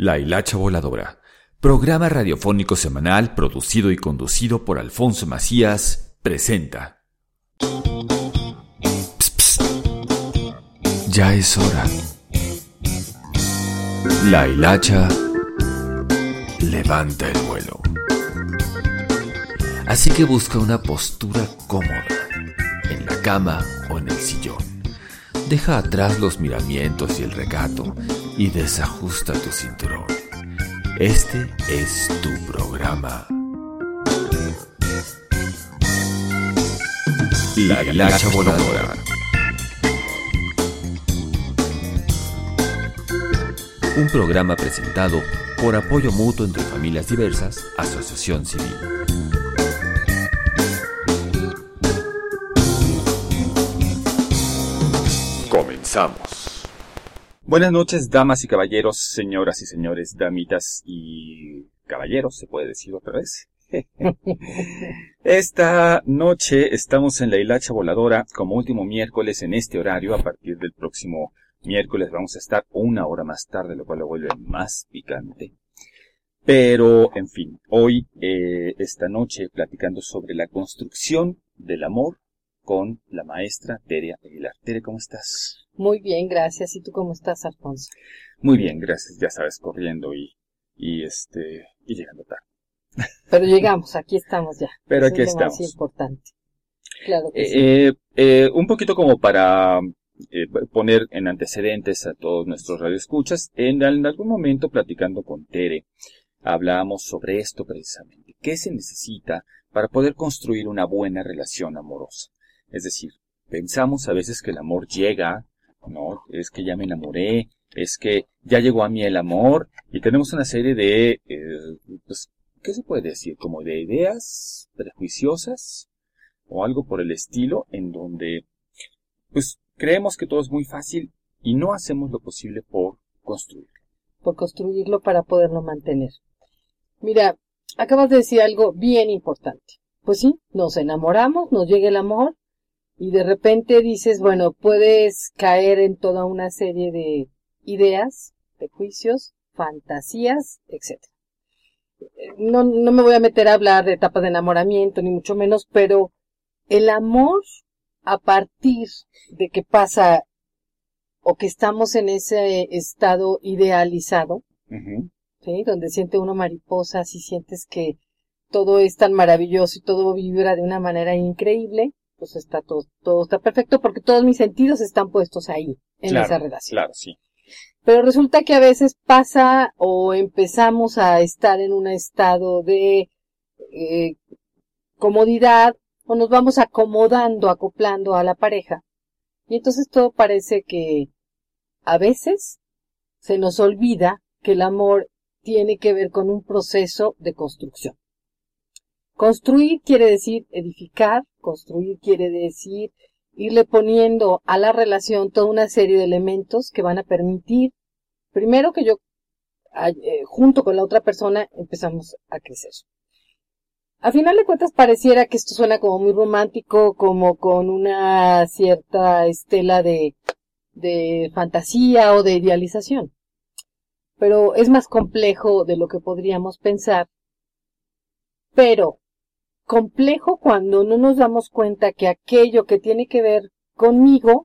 La Hilacha Voladora, programa radiofónico semanal producido y conducido por Alfonso Macías, presenta. Psst, psst. Ya es hora. La Hilacha levanta el vuelo. Así que busca una postura cómoda, en la cama o en el sillón. Deja atrás los miramientos y el recato y desajusta tu cinturón. Este es tu programa. La Hilacha Voladora. Un programa presentado por Apoyo Mutuo entre Familias Diversas, Asociación Civil. Comenzamos. Buenas noches, damas y caballeros, señoras y señores, damitas y caballeros, se puede decir otra vez. Esta noche estamos en la Hilacha Voladora como último miércoles en este horario. A partir del próximo miércoles vamos a estar una hora más tarde, lo cual lo vuelve más picante. Pero, en fin, hoy, esta noche, platicando sobre la construcción del amor con la maestra Tere Aguilar. Tere, ¿cómo estás? Muy bien, gracias. ¿Y tú cómo estás, Alfonso? Muy bien, gracias. Ya sabes, corriendo y llegando tarde. Pero llegamos, aquí estamos ya. Pero eso aquí es lo estamos. más importante. Claro que sí. Un poquito como para poner en antecedentes a todos nuestros radioescuchas, en algún momento platicando con Tere, hablábamos sobre esto precisamente. ¿Qué se necesita para poder construir una buena relación amorosa? Es decir, pensamos a veces que el amor llega, ¿no? Es que ya me enamoré, es que ya llegó a mí el amor, y tenemos una serie de, ¿qué se puede decir? Como de ideas prejuiciosas, o algo por el estilo, en donde, pues, creemos que todo es muy fácil, y no hacemos lo posible por construirlo. Por construirlo para poderlo mantener. Mira, acabas de decir algo bien importante. Pues sí, nos enamoramos, nos llega el amor, y de repente dices, bueno, puedes caer en toda una serie de ideas, de juicios, fantasías, etc. No me voy a meter a hablar de etapas de enamoramiento, ni mucho menos, pero el amor, a partir de que pasa o que estamos en ese estado idealizado, ¿sí? Donde siente uno mariposas y sientes que todo es tan maravilloso y todo vibra de una manera increíble, pues está todo está perfecto porque todos mis sentidos están puestos ahí, en esa relación. Claro, sí. Pero resulta que a veces pasa o empezamos a estar en un estado de comodidad o nos vamos acomodando, acoplando a la pareja. Y entonces todo parece que a veces se nos olvida que el amor tiene que ver con un proceso de construcción. Construir quiere decir edificar, construir quiere decir irle poniendo a la relación toda una serie de elementos que van a permitir, primero que yo, junto con la otra persona, empezamos a crecer. A final de cuentas pareciera que esto suena como muy romántico, como con una cierta estela de fantasía o de idealización. Pero es más complejo de lo que podríamos pensar. Pero complejo cuando no nos damos cuenta que aquello que tiene que ver conmigo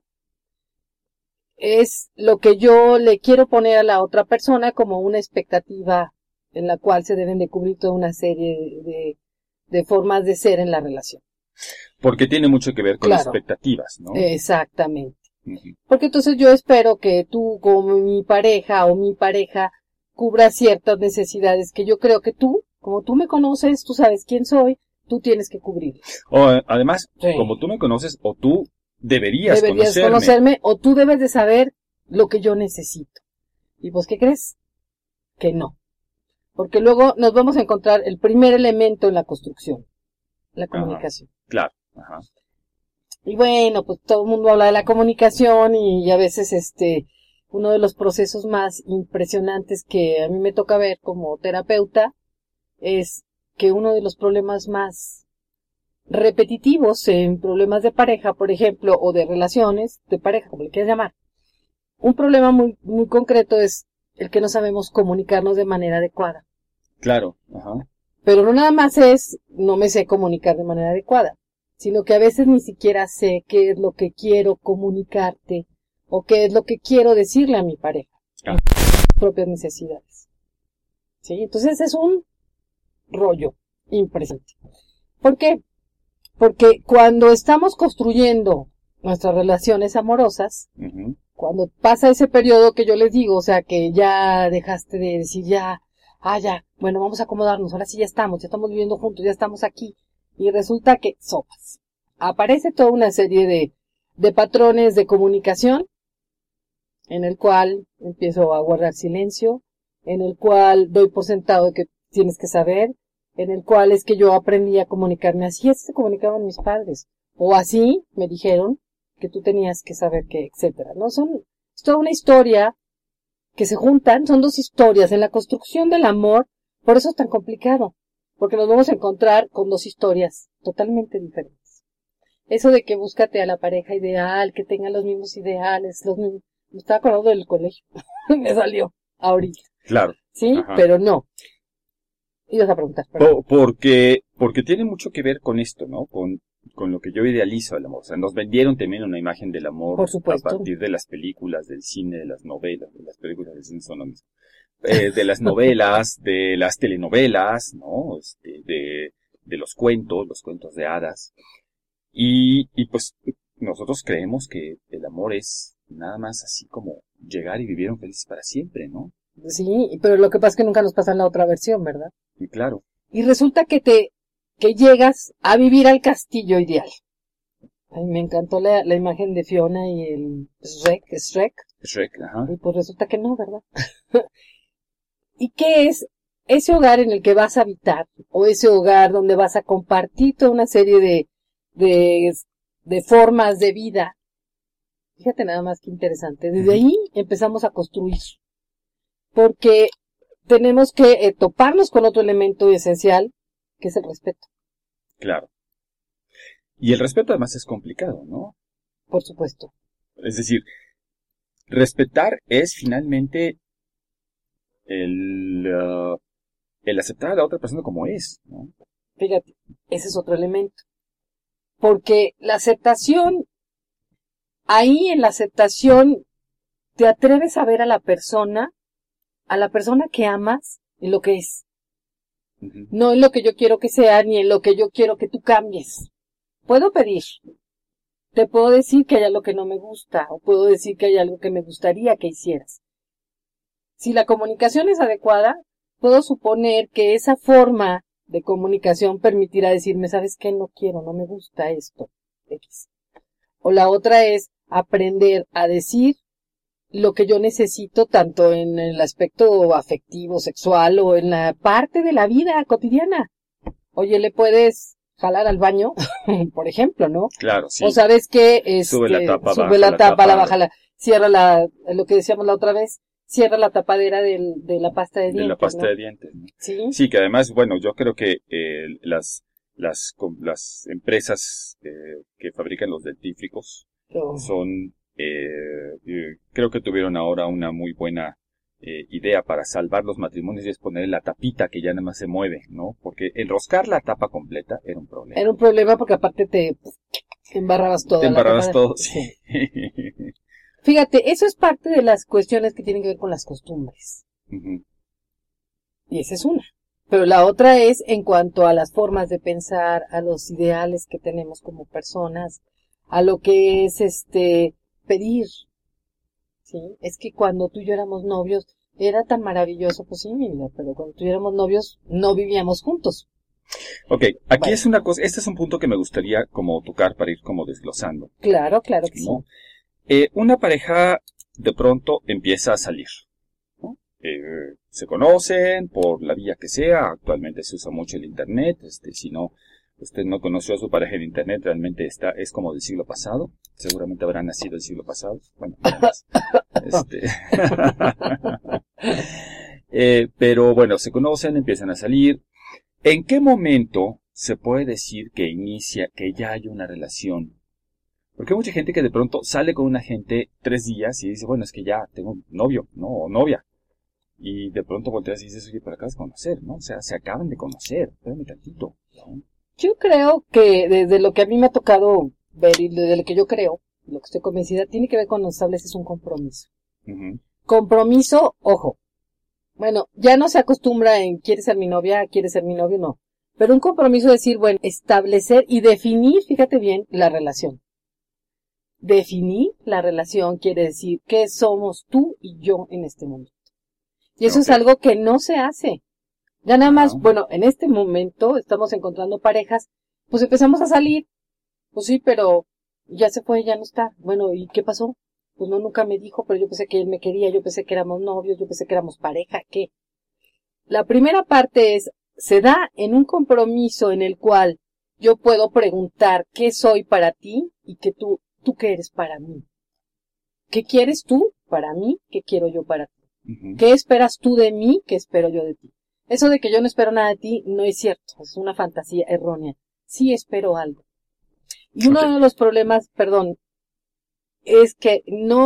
es lo que yo le quiero poner a la otra persona como una expectativa en la cual se deben de cubrir toda una serie de formas de ser en la relación. Porque tiene mucho que ver con Claro. expectativas, ¿no? Exactamente. Uh-huh. Porque entonces yo espero que tú, como mi pareja o mi pareja, cubra ciertas necesidades que yo creo que tú, como tú me conoces, tú sabes quién soy, tú tienes que cubrir. Además, Sí. como tú me conoces, o tú deberías Deberías conocerme o tú debes de saber lo que yo necesito. ¿Y pues qué crees? Que no. Porque luego nos vamos a encontrar el primer elemento en la construcción, la comunicación. Claro. Ajá. Y bueno, pues todo el mundo habla de la comunicación y a veces uno de los procesos más impresionantes que a mí me toca ver como terapeuta es que uno de los problemas más repetitivos en problemas de pareja, por ejemplo, o de relaciones de pareja, como le quieras llamar, un problema muy, muy concreto es el que no sabemos comunicarnos de manera adecuada. Claro, ajá. Pero no nada más es, no me sé comunicar de manera adecuada, sino que a veces ni siquiera sé qué es lo que quiero comunicarte o qué es lo que quiero decirle a mi pareja. Ah. Mis propias necesidades. ¿Sí? Entonces es un rollo impresionante. ¿Por qué? Porque cuando estamos construyendo nuestras relaciones amorosas, Ujú. cuando pasa ese periodo que yo les digo, o sea, que ya dejaste de decir ya, bueno, vamos a acomodarnos, ahora sí ya estamos viviendo juntos, ya estamos aquí, y resulta que sopas. Aparece toda una serie de patrones de comunicación, en el cual empiezo a guardar silencio, en el cual doy por sentado que tienes que saber, en el cual es que yo aprendí a comunicarme así se comunicaban mis padres, o así me dijeron que tú tenías que saber que, etcétera, ¿no? Es toda una historia que se juntan, son dos historias en la construcción del amor, por eso es tan complicado, porque nos vamos a encontrar con dos historias totalmente diferentes. Eso de que búscate a la pareja ideal, que tenga los mismos ideales, me estaba acordando del colegio, me salió ahorita, Claro. ¿sí? Ajá. Pero no. Ibas a preguntar, perdón. Porque tiene mucho que ver con esto, ¿no? Con lo que yo idealizo el amor. O sea, nos vendieron también una imagen del amor Por supuesto. a partir de las películas, del cine, de las novelas, de las películas del cine son lo mismo. De las novelas, de las telenovelas, ¿no? De los cuentos de hadas. Y pues nosotros creemos que el amor es nada más así como llegar y vivieron felices para siempre, ¿no? Sí, pero lo que pasa es que nunca nos pasan la otra versión, ¿verdad? Y claro. Y resulta que llegas a vivir al castillo ideal. Ay, me encantó la imagen de Fiona y el Shrek. Shrek, ajá. Y pues resulta que no, ¿verdad? ¿Y qué es ese hogar en el que vas a habitar? O ese hogar donde vas a compartir toda una serie de formas de vida. Fíjate nada más que interesante. Desde ahí empezamos a construir. Porque tenemos que toparnos con otro elemento esencial, que es el respeto. Claro. Y el respeto además es complicado, ¿no? Por supuesto. Es decir, respetar es finalmente el aceptar a la otra persona como es, ¿no? Fíjate, ese es otro elemento. Porque la aceptación, ahí en la aceptación, te atreves a ver a la persona que amas, en lo que es. Uh-huh. No en lo que yo quiero que sea, ni en lo que yo quiero que tú cambies. Puedo pedir. Te puedo decir que hay algo que no me gusta, o puedo decir que hay algo que me gustaría que hicieras. Si la comunicación es adecuada, puedo suponer que esa forma de comunicación permitirá decirme, ¿sabes qué? No quiero, no me gusta esto. X. O la otra es aprender a decir lo que yo necesito tanto en el aspecto afectivo, sexual o en la parte de la vida cotidiana. Oye, ¿le puedes jalar al baño? Por ejemplo, ¿no? Claro, sí. O sabes que sube la tapa, la baja, cierra lo que decíamos la otra vez, cierra la tapadera de la pasta de dientes. De la pasta, ¿no? de dientes, ¿no? Sí. Sí, que además, bueno, yo creo que las empresas que fabrican los dentífricos son, creo que tuvieron ahora una muy buena idea para salvar los matrimonios, y es poner la tapita que ya nada más se mueve, ¿no? Porque enroscar la tapa completa era un problema. Era un problema porque aparte te embarrabas todo. Te embarrabas todo, sí. Fíjate, eso es parte de las cuestiones que tienen que ver con las costumbres. Uh-huh. Y esa es una. Pero la otra es en cuanto a las formas de pensar, a los ideales que tenemos como personas, a lo que es pedir. Sí, es que cuando tú y yo éramos novios era tan maravilloso, pues sí, mi vida, pero cuando tú y yo éramos novios no vivíamos juntos. Ok, aquí Bueno. es una cosa, este es un punto que me gustaría como tocar para ir como desglosando. Claro que ¿no? sí. Una pareja de pronto empieza a salir, ¿no? Se conocen por la vía que sea, actualmente se usa mucho el internet, si no, usted no conoció a su pareja en internet, realmente es como del siglo pasado, seguramente habrá nacido el siglo pasado, bueno, nada más. Pero bueno, se conocen, empiezan a salir. ¿En qué momento se puede decir que ya hay una relación? Porque hay mucha gente que de pronto sale con una gente 3 días y dice, bueno, es que ya tengo un novio, ¿no? O novia. Y de pronto volteas y dices, oye, pero acabas de conocer, ¿no? O sea, se acaban de conocer, espérame tantito, ¿no? Yo creo que desde lo que a mí me ha tocado ver y desde lo que yo creo, lo que estoy convencida, tiene que ver cuando estableces un compromiso. Ujú. Compromiso, ojo. Bueno, ya no se acostumbra en ¿quieres ser mi novia? ¿Quieres ser mi novio? No. Pero un compromiso es decir, bueno, establecer y definir, fíjate bien, la relación. Definir la relación quiere decir qué somos tú y yo en este mundo. Y eso es Ok. algo que no se hace. Ya nada más, Ajá. bueno, en este momento estamos encontrando parejas, pues empezamos a salir. Pues sí, pero ya se fue, ya no está. Bueno, ¿y qué pasó? Pues no, nunca me dijo, pero yo pensé que él me quería, yo pensé que éramos novios, yo pensé que éramos pareja, ¿qué? La primera parte es, se da en un compromiso en el cual yo puedo preguntar qué soy para ti y que tú qué eres para mí. ¿Qué quieres tú para mí? ¿Qué quiero yo para ti? Ujú. ¿Qué esperas tú de mí? ¿Qué espero yo de ti? Eso de que yo no espero nada de ti no es cierto, es una fantasía errónea. Sí espero algo. Y uno Ok. de los problemas, perdón, es que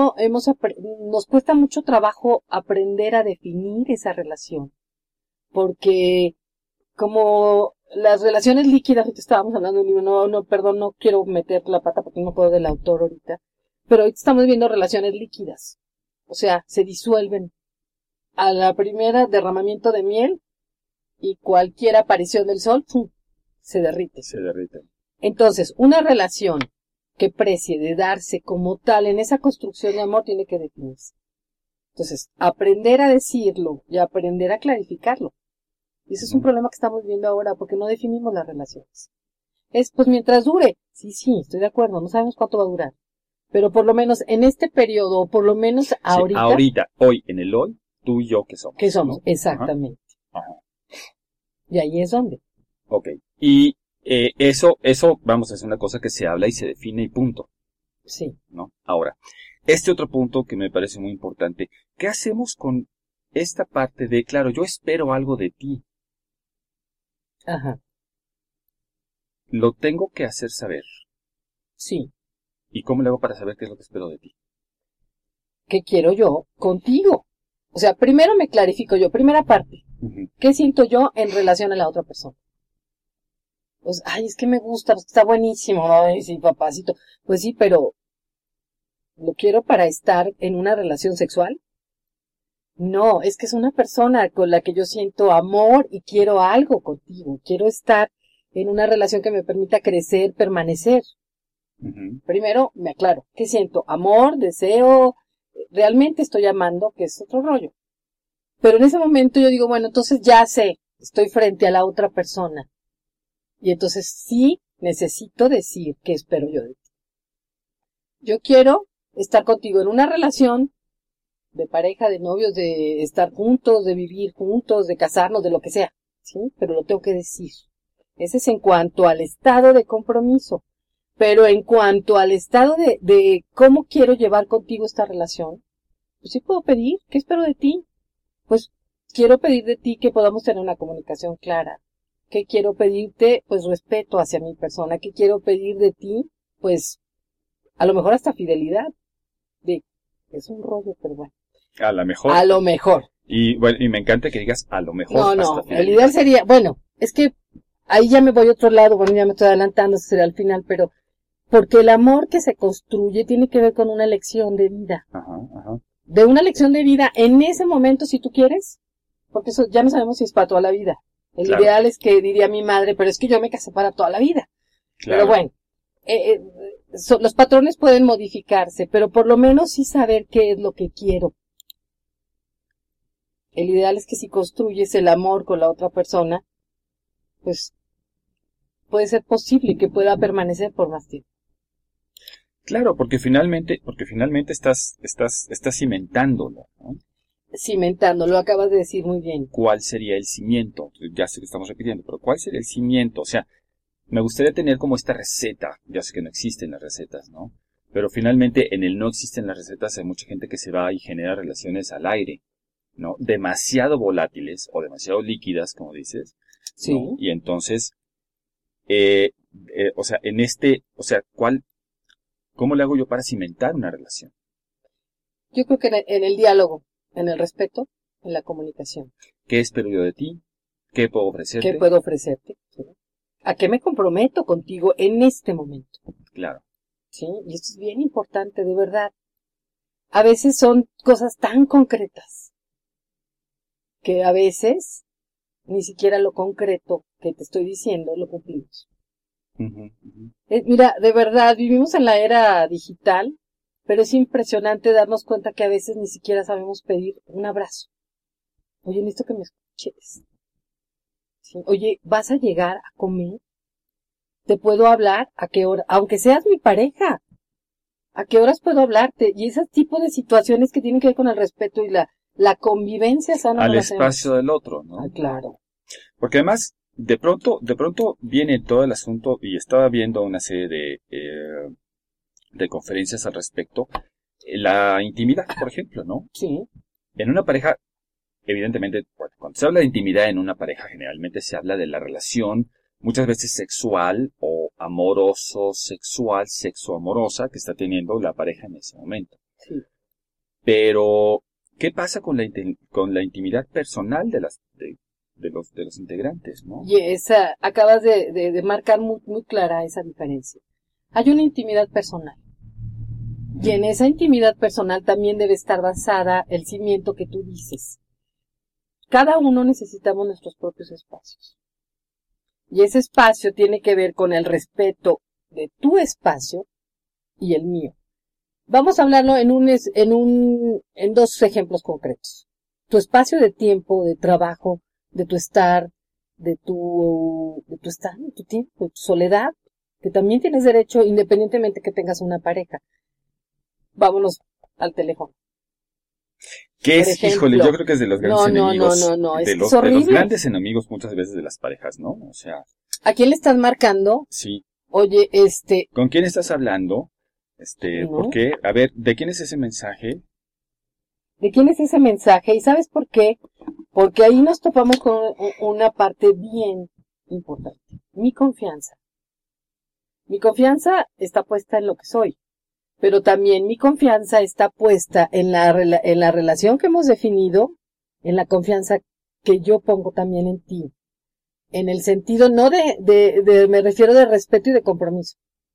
nos cuesta mucho trabajo aprender a definir esa relación. Porque como las relaciones líquidas, ahorita estábamos hablando de un libro, perdón, no quiero meter la pata porque no puedo del autor ahorita, pero ahorita estamos viendo relaciones líquidas. O sea, se disuelven. A la primera derramamiento de miel y cualquier aparición del sol, ¡pum!, se derrite. Se derriten. Entonces, una relación que precie de darse como tal en esa construcción de amor tiene que definirse. Entonces, aprender a decirlo y aprender a clarificarlo. Y ese es un Ujú. problema que estamos viendo ahora porque no definimos las relaciones. Es, pues mientras dure. Sí, estoy de acuerdo, no sabemos cuánto va a durar. Pero por lo menos en este periodo, o por lo menos Sí, ahorita, hoy, en el hoy, tú y yo, ¿qué somos? ¿qué somos? ¿No? Ajá. Exactamente. Ajá. Y ahí es donde. Ok. Y eso, vamos, es una cosa que se habla y se define y punto, Sí. ¿no? Ahora, este otro punto que me parece muy importante, ¿qué hacemos con esta parte de, claro, yo espero algo de ti, Ajá. lo tengo que hacer saber? Sí. ¿Y cómo le hago para saber qué es lo que espero de ti? ¿Qué quiero yo contigo? O sea, primero me clarifico yo. Primera parte. Ujú. ¿Qué siento yo en relación a la otra persona? Pues, ay, es que me gusta, pues está buenísimo, ¿no? Ay, sí, papacito. Pues sí, pero ¿lo quiero para estar en una relación sexual? No, es que es una persona con la que yo siento amor y quiero algo contigo. Quiero estar en una relación que me permita crecer, permanecer. Ujú. Primero me aclaro. ¿Qué siento? Amor, deseo, realmente estoy amando, que es otro rollo. Pero en ese momento yo digo, bueno, entonces ya sé, estoy frente a la otra persona. Y entonces sí necesito decir qué espero yo de ti. Yo quiero estar contigo en una relación de pareja, de novios, de estar juntos, de vivir juntos, de casarnos, de lo que sea, ¿sí? Pero lo tengo que decir. Ese es en cuanto al estado de compromiso. Pero en cuanto al estado de cómo quiero llevar contigo esta relación, pues sí puedo pedir, ¿qué espero de ti? Pues quiero pedir de ti que podamos tener una comunicación clara. ¿Qué quiero pedirte? Pues respeto hacia mi persona. ¿Qué quiero pedir de ti? Pues a lo mejor hasta fidelidad. Es un rollo, pero bueno. A lo mejor. A lo mejor. Y bueno, y me encanta que digas a lo mejor No, hasta el fidelidad. ideal sería, bueno, es que ahí ya me voy a otro lado, bueno, ya me estoy adelantando, eso será al final, pero porque el amor que se construye tiene que ver con una elección de vida. Ajá, ajá. De una elección de vida en ese momento, si tú quieres, porque eso ya no sabemos si es para toda la vida. El Claro. ideal es que diría mi madre, pero es que yo me casé para toda la vida. Claro. Pero bueno, los patrones pueden modificarse, pero por lo menos sí saber qué es lo que quiero. El ideal es que si construyes el amor con la otra persona, pues puede ser posible que pueda permanecer por más tiempo. Claro, porque finalmente estás cimentándolo, ¿no? Cimentando, lo acabas de decir muy bien. ¿Cuál sería el cimiento? Ya sé que estamos repitiendo, pero ¿cuál sería el cimiento? O sea, me gustaría tener como esta receta. Ya sé que no existen las recetas, ¿no? Pero finalmente en el no existen las recetas hay mucha gente que se va y genera relaciones al aire, ¿no? Demasiado volátiles o demasiado líquidas, como dices, ¿no? Sí. Y entonces, o sea, ¿cómo le hago yo para cimentar una relación? Yo creo que en el diálogo, en el respeto, en la comunicación. ¿Qué espero yo de ti? ¿Qué puedo ofrecerte? ¿Qué puedo ofrecerte? ¿Sí? ¿A qué me comprometo contigo en este momento? Claro. ¿Sí? Y esto es bien importante, de verdad. A veces son cosas tan concretas que a veces ni siquiera lo concreto que te estoy diciendo lo cumplimos. Mira, de verdad, vivimos en la era digital, pero es impresionante darnos cuenta que a veces ni siquiera sabemos pedir un abrazo. Oye, necesito que me escuches. ¿Sí? Oye, ¿vas a llegar a comer? ¿Te puedo hablar? ¿A qué hora? Aunque seas mi pareja, ¿a qué horas puedo hablarte? Y ese tipo de situaciones que tienen que ver con el respeto y la convivencia sana. Al espacio del otro, ¿no? Ah, claro. Porque además, de pronto viene todo el asunto, y estaba viendo una serie de conferencias al respecto, la intimidad, por ejemplo, ¿no? Sí. En una pareja, evidentemente, cuando se habla de intimidad en una pareja, generalmente se habla de la relación, muchas veces sexual o amoroso-sexual, sexo-amorosa, que está teniendo la pareja en ese momento. Sí. Pero, ¿qué pasa con la intimidad personal de los integrantes, ¿no? Y acabas de marcar muy, muy clara esa diferencia. Hay una intimidad personal. Y en esa intimidad personal también debe estar basada el cimiento que tú dices. Cada uno necesitamos nuestros propios espacios. Y ese espacio tiene que ver con el respeto de tu espacio y el mío. Vamos a hablarlo en dos ejemplos concretos. Tu espacio de tiempo, de trabajo, de tu estar, de tu tiempo, de tu soledad, que también tienes derecho independientemente que tengas una pareja. Vámonos al teléfono. ¿Qué es? Híjole, yo creo que es de los grandes enemigos. No, de es los grandes enemigos muchas veces de las parejas, ¿no? O sea. ¿A quién le estás marcando? Sí. Oye, ¿Con quién estás hablando? ¿No? ¿Por qué? A ver, ¿de quién es ese mensaje? ¿De quién es ese mensaje? ¿Y sabes por qué? Porque ahí nos topamos con una parte bien importante. Mi confianza. Mi confianza está puesta en lo que soy. Pero también mi confianza está puesta en la relación que hemos definido, en la confianza que yo pongo también en ti. En el sentido no me refiero de respeto y de compromiso.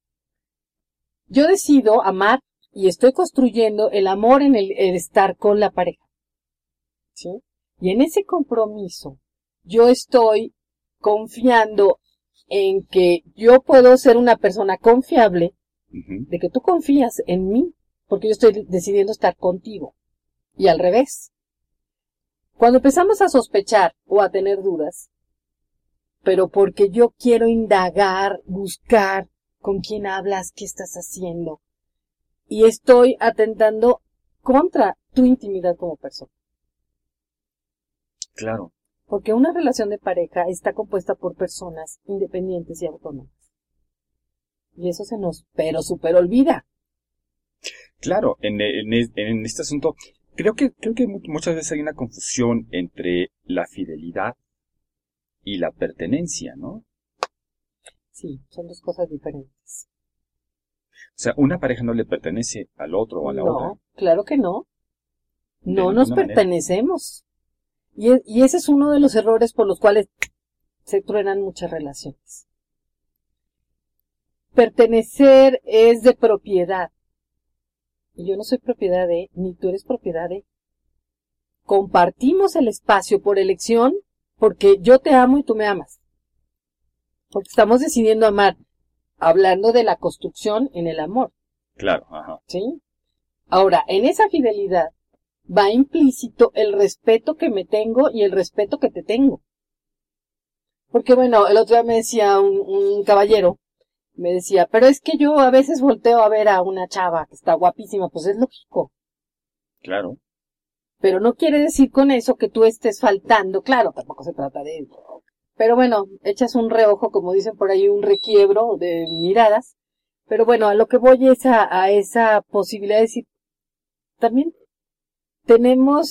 Yo decido amar y estoy construyendo el amor en el estar con la pareja. ¿Sí? Y en ese compromiso yo estoy confiando en que yo puedo ser una persona confiable, de que tú confías en mí, porque yo estoy decidiendo estar contigo. Y al revés. Cuando empezamos a sospechar o a tener dudas, pero porque yo quiero indagar, buscar con quién hablas, qué estás haciendo, y estoy atentando contra tu intimidad como persona. Claro. Porque una relación de pareja está compuesta por personas independientes y autónomas. Y eso se nos, pero súper olvida. Claro, en este asunto, creo que muchas veces hay una confusión entre la fidelidad y la pertenencia, ¿no? Sí, son dos cosas diferentes. O sea, una pareja no le pertenece al otro o a la otra. No, claro que no. No nos ninguna pertenecemos. Y ese es uno de los errores por los cuales se truenan muchas relaciones. Pertenecer es de propiedad. Y yo no soy propiedad de, ni tú eres propiedad de. Compartimos el espacio por elección, porque yo te amo y tú me amas. Porque estamos decidiendo amar, hablando de la construcción en el amor. Claro, ajá. ¿Sí? Ahora, en esa fidelidad va implícito el respeto que me tengo y el respeto que te tengo. Porque bueno, el otro día me decía un caballero, me decía, pero es que yo a veces volteo a ver a una chava que está guapísima, pues es lógico. Claro. Pero no quiere decir con eso que tú estés faltando, claro, tampoco se trata de eso. Pero bueno, echas un reojo, como dicen por ahí, un requiebro de miradas. Pero bueno, a lo que voy es a esa posibilidad de decir, también tenemos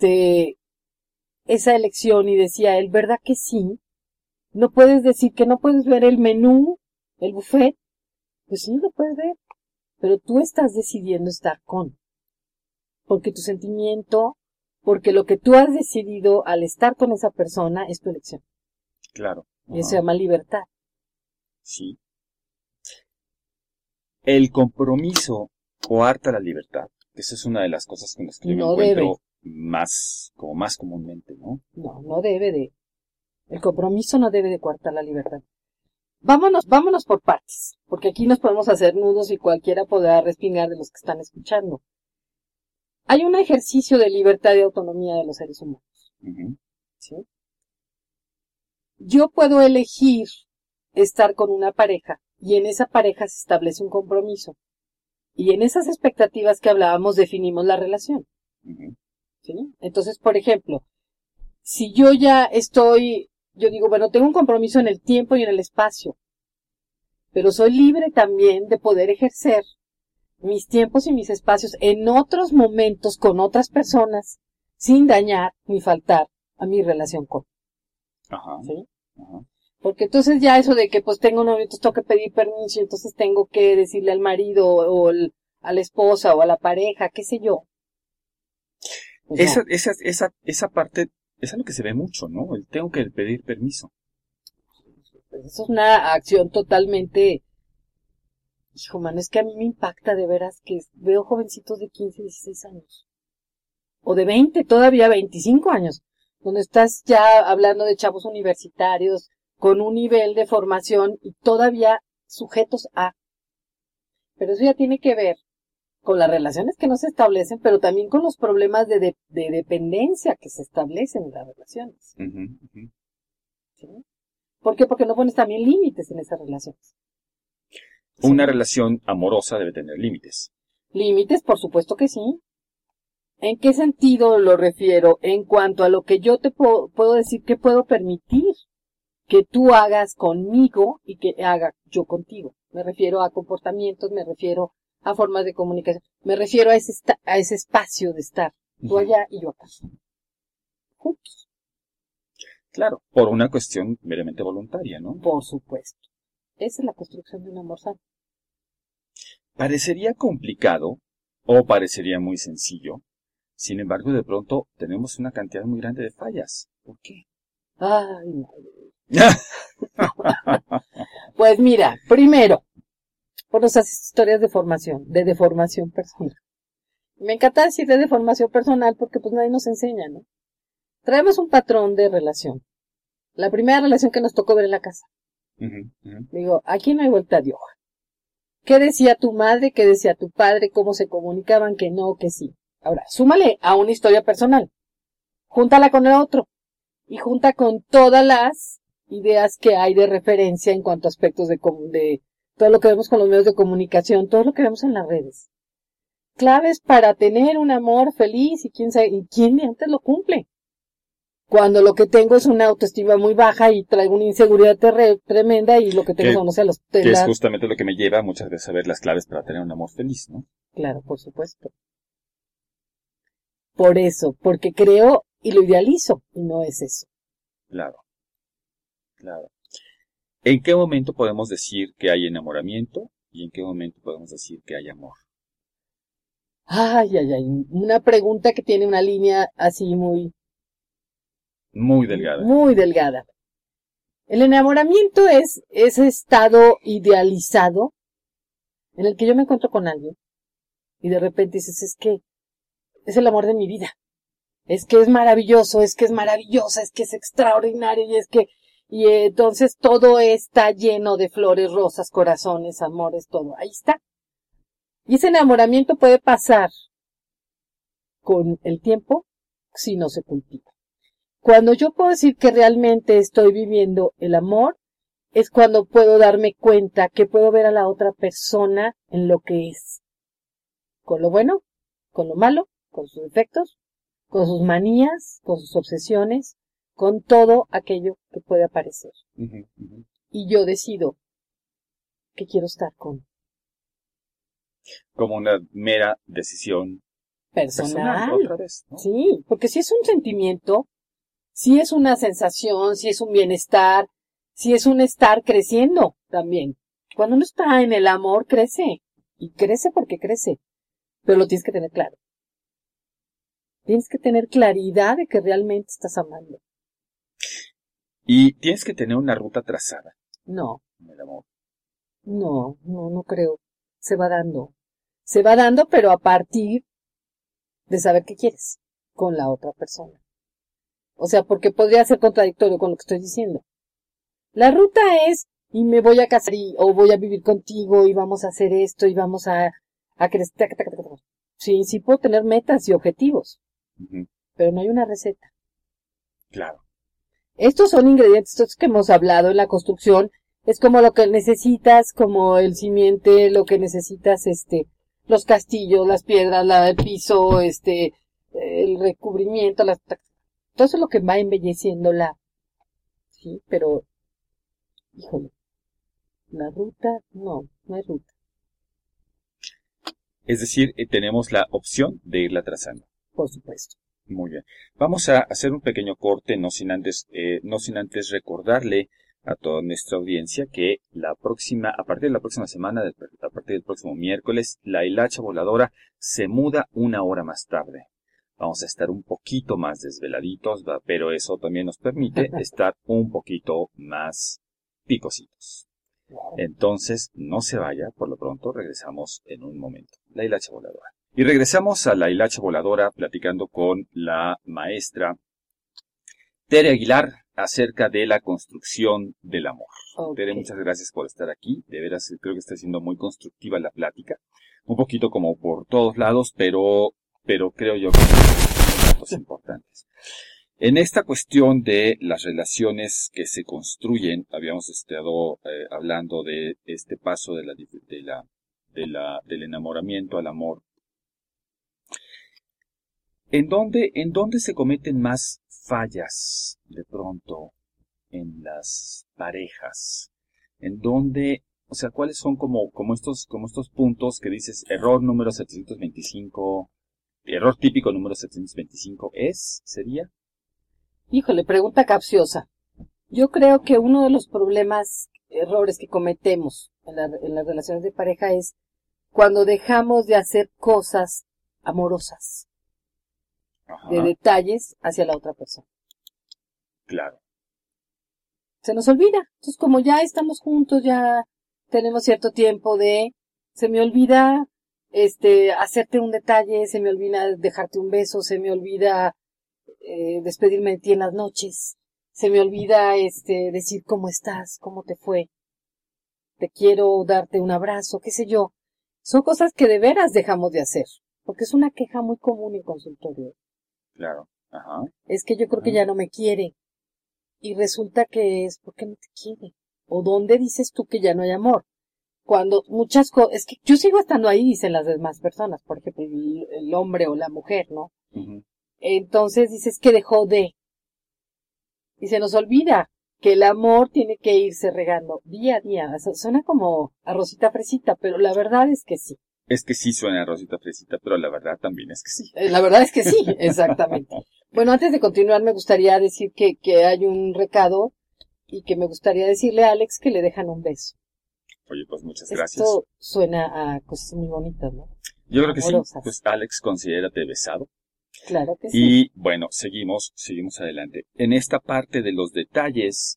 esa elección, y decía él, ¿verdad que sí? No puedes decir que no puedes ver el menú, el buffet. Pues sí, lo puedes ver, pero tú estás decidiendo estar con. Porque tu sentimiento, porque lo que tú has decidido al estar con esa persona es tu elección. Claro. Y eso se llama libertad. Sí. El compromiso coarta la libertad. Esa es una de las cosas con las que yo me encuentro más comúnmente, ¿no? No, no debe de. El compromiso no debe de coartar la libertad. Vámonos por partes, porque aquí nos podemos hacer nudos y cualquiera podrá respingar de los que están escuchando. Hay un ejercicio de libertad y autonomía de los seres humanos. Uh-huh. ¿Sí? Yo puedo elegir estar con una pareja y en esa pareja se establece un compromiso. Y en esas expectativas que hablábamos definimos la relación. Uh-huh. ¿Sí? Entonces, por ejemplo, si yo digo, bueno, tengo un compromiso en el tiempo y en el espacio, pero soy libre también de poder ejercer mis tiempos y mis espacios en otros momentos con otras personas sin dañar ni faltar a mi relación con. Ajá. ¿Sí? Ajá. Porque entonces ya eso de que pues tengo novio, entonces tengo que pedir permiso, entonces tengo que decirle al marido o a la esposa o a la pareja, qué sé yo. Pues Esa parte, esa es lo que se ve mucho, ¿no? El tengo que pedir permiso. pues eso es una acción totalmente, hijo mano, es que a mí me impacta de veras que veo jovencitos de 15, 16 años. O de 20, todavía 25 años, donde estás ya hablando de chavos universitarios, con un nivel de formación y todavía sujetos a. Pero eso ya tiene que ver con las relaciones que no se establecen, pero también con los problemas de dependencia que se establecen en las relaciones. Uh-huh, uh-huh. ¿Sí? ¿Por qué? Porque no pones también límites en esas relaciones. Una ¿Sí? relación amorosa debe tener límites. Límites, por supuesto que sí. ¿En qué sentido lo refiero? En cuanto a lo que yo te puedo decir que puedo permitir que tú hagas conmigo y que haga yo contigo. Me refiero a comportamientos, me refiero a formas de comunicación, me refiero a ese espacio de estar, tú allá y yo acá, juntos. Claro, por una cuestión meramente voluntaria, ¿no? Por supuesto. Esa es la construcción de un amor sano. Parecería complicado o parecería muy sencillo. Sin embargo, de pronto tenemos una cantidad muy grande de fallas. ¿Por qué? Ay, madre. Pues mira, primero, por nuestras historias de deformación personal. Me encanta decir de deformación personal porque pues nadie nos enseña, ¿no? Traemos un patrón de relación. La primera relación que nos tocó ver en la casa. Uh-huh, uh-huh. Digo, aquí no hay vuelta de hoja. ¿Qué decía tu madre? ¿Qué decía tu padre? ¿Cómo se comunicaban? Que no, que sí. Ahora, súmale a una historia personal. Júntala con el otro. Y junta con todas las ideas que hay de referencia en cuanto a aspectos de todo lo que vemos con los medios de comunicación, todo lo que vemos en las redes. Claves para tener un amor feliz y quién sabe, y quién de antes lo cumple. Cuando lo que tengo es una autoestima muy baja y traigo una inseguridad tremenda y lo que tengo son, no sé, que es justamente lo que me lleva muchas veces a ver las claves para tener un amor feliz, ¿no? Claro, por supuesto. Por eso, porque creo y lo idealizo, y no es eso. Claro, claro. ¿En qué momento podemos decir que hay enamoramiento y en qué momento podemos decir que hay amor? Ay, ay, ay, una pregunta que tiene una línea así muy delgada. Muy delgada. El enamoramiento es ese estado idealizado en el que yo me encuentro con alguien y de repente dices, es que es el amor de mi vida. Es que es maravilloso, es que es maravillosa, es que es extraordinario y entonces todo está lleno de flores, rosas, corazones, amores, todo. Ahí está. Y ese enamoramiento puede pasar con el tiempo si no se cultiva. Cuando yo puedo decir que realmente estoy viviendo el amor, es cuando puedo darme cuenta que puedo ver a la otra persona en lo que es. Con lo bueno, con lo malo, con sus defectos, con sus manías, con sus obsesiones, con todo aquello que puede aparecer. Uh-huh, uh-huh. Y yo decido que quiero estar con. Como una mera decisión personal otra vez, ¿no? Sí, porque si es un sentimiento, si es una sensación, si es un bienestar, si es un estar creciendo también. Cuando uno está en el amor, crece. Y crece porque crece. Pero lo tienes que tener claro. Tienes que tener claridad de que realmente estás amando. Y tienes que tener una ruta trazada No, en el amor. no creo. Se va dando. Se va dando, pero a partir de saber qué quieres con la otra persona. O sea, porque podría ser contradictorio con lo que estoy diciendo. La ruta es, y me voy a casar o voy a vivir contigo y vamos a hacer esto y vamos a crecer. Sí, sí puedo tener metas y objetivos, Ujú. pero no hay una receta. Claro. Estos son ingredientes, estos que hemos hablado en la construcción, es como lo que necesitas, como el simiente, lo que necesitas, los castillos, las piedras, el piso, el recubrimiento, todo eso es lo que va embelleciendo sí, pero, híjole, la ruta, no hay ruta. Es decir, tenemos la opción de irla trazando. Por supuesto. Muy bien. Vamos a hacer un pequeño corte, no sin antes recordarle a toda nuestra audiencia que a partir de la próxima semana, a partir del próximo miércoles, la hilacha voladora se muda una hora más tarde. Vamos a estar un poquito más desveladitos, pero eso también nos permite estar un poquito más picositos. Entonces, no se vaya, por lo pronto regresamos en un momento. La hilacha voladora. Y regresamos a la hilacha voladora platicando con la maestra Tere Aguilar acerca de la construcción del amor. Okay. Tere, muchas gracias por estar aquí. De veras, creo que está siendo muy constructiva la plática. Un poquito como por todos lados, pero creo yo que son datos importantes. En esta cuestión de las relaciones que se construyen, habíamos estado hablando de este paso del enamoramiento al amor. ¿En dónde se cometen más fallas de pronto en las parejas? ¿En dónde, o sea, cuáles son como estos puntos que dices error número 725, error típico número 725 sería? Híjole, pregunta capciosa. Yo creo que uno de los errores que cometemos en las relaciones de pareja es cuando dejamos de hacer cosas amorosas, Ajá, de detalles hacia la otra persona. claro. Se nos olvida. Entonces, como ya estamos juntos, ya tenemos cierto tiempo se me olvida, hacerte un detalle, se me olvida dejarte un beso, se me olvida, despedirme de ti en las noches, se me olvida, decir cómo estás, cómo te fue, te quiero darte un abrazo, qué sé yo. Son cosas que de veras dejamos de hacer, porque es una queja muy común en consultorio. Claro, ajá. Es que yo creo que ya no me quiere. Y resulta que es porque no te quiere. ¿O dónde dices tú que ya no hay amor? Cuando muchas cosas, es que yo sigo estando ahí, dicen las demás personas, por ejemplo, el hombre o la mujer, ¿no? Uh-huh. Entonces dices que dejó de. Y se nos olvida que el amor tiene que irse regando día a día. Suena como arrocita fresita, pero la verdad es que sí. Es que sí suena a Rosita Fresita, pero la verdad también es que sí. La verdad es que sí, exactamente. Bueno, antes de continuar me gustaría decir que hay un recado y que me gustaría decirle a Alex que le dejan un beso. Oye, pues muchas gracias. Esto suena a cosas muy bonitas, ¿no? Yo creo que amorosas. Sí. Pues Alex, considérate besado. Claro que sí. Y bueno, seguimos adelante. En esta parte de los detalles,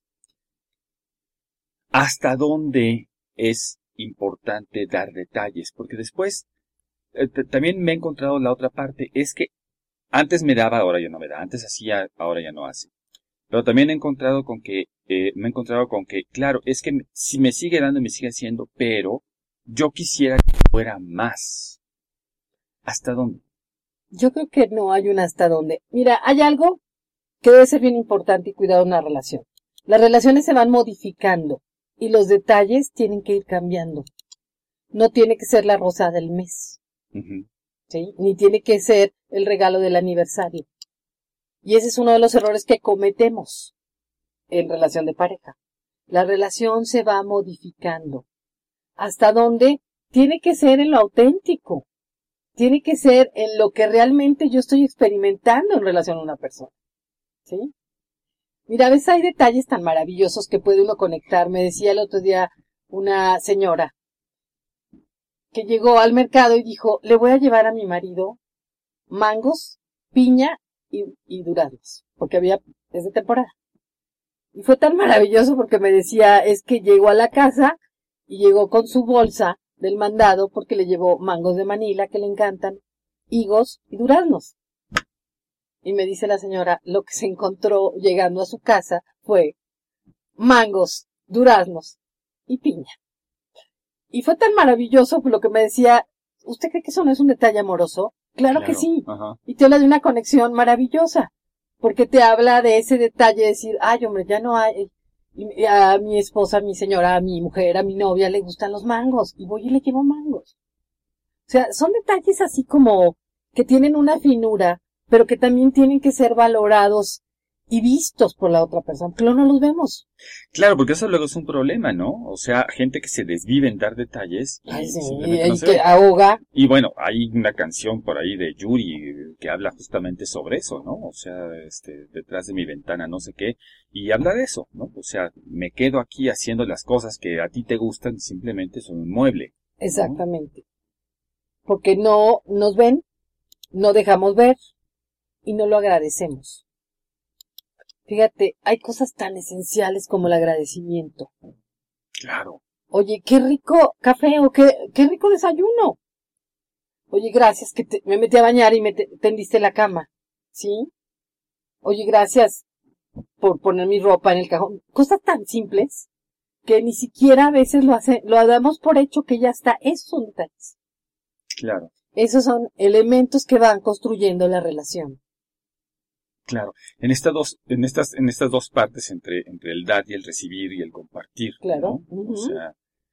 ¿hasta dónde es importante dar detalles? Porque después también me he encontrado la otra parte, es que antes me daba, ahora ya no me da, antes hacía, ahora ya no hace. Pero también me he encontrado con que, claro, es que si me sigue dando, me sigue haciendo, pero yo quisiera que fuera más. ¿Hasta dónde? Yo creo que no hay un hasta dónde. Mira, hay algo que debe ser bien importante y cuidado en una relación. Las relaciones se van modificando y los detalles tienen que ir cambiando. No tiene que ser la rosa del mes. Uh-huh. ¿Sí? Ni tiene que ser el regalo del aniversario. Y ese es uno de los errores que cometemos en relación de pareja. La relación se va modificando. ¿Hasta dónde? Tiene que ser en lo auténtico. Tiene que ser en lo que realmente yo estoy experimentando en relación a una persona. ¿Sí? Mira, a veces hay detalles tan maravillosos que puede uno conectar. Me decía el otro día una señora que llegó al mercado y dijo, le voy a llevar a mi marido mangos piña y duraznos, porque es de temporada. Y fue tan maravilloso porque me decía, es que llegó a la casa y llegó con su bolsa del mandado porque le llevó mangos de Manila que le encantan, higos y duraznos. Y me dice la señora, lo que se encontró llegando a su casa fue mangos, duraznos y piña. Y fue tan maravilloso lo que me decía, ¿usted cree que eso no es un detalle amoroso? Claro que sí. Ajá. Y te habla de una conexión maravillosa, porque te habla de ese detalle de decir, ay, hombre, ya no hay, y a mi esposa, a mi señora, a mi mujer, a mi novia le gustan los mangos, y voy y le llevo mangos. O sea, son detalles así como que tienen una finura, pero que también tienen que ser valorados y vistos por la otra persona, pero no los vemos. Claro, porque eso luego es un problema, ¿no? O sea, gente que se desvive en dar detalles y Ay, sí, simplemente no y se que ve. ahoga. Y bueno, hay una canción por ahí de Yuri que habla justamente sobre eso, ¿no? O sea, detrás de mi ventana no sé qué, y habla de eso, ¿no? O sea, me quedo aquí haciendo las cosas que a ti te gustan y simplemente son un mueble. Exactamente. Porque no nos ven, no dejamos ver y no lo agradecemos. Fíjate, hay cosas tan esenciales como el agradecimiento. Claro. Oye, qué rico café o qué rico desayuno. Oye, gracias que me metí a bañar y me tendiste la cama. ¿Sí? Oye, gracias por poner mi ropa en el cajón. Cosas tan simples que ni siquiera a veces lo damos por hecho que ya está. Esos son detalles. Claro. Esos son elementos que van construyendo la relación. Claro. En estas dos partes entre el dar y el recibir y el compartir. Claro. ¿No? Uh-huh. O sea,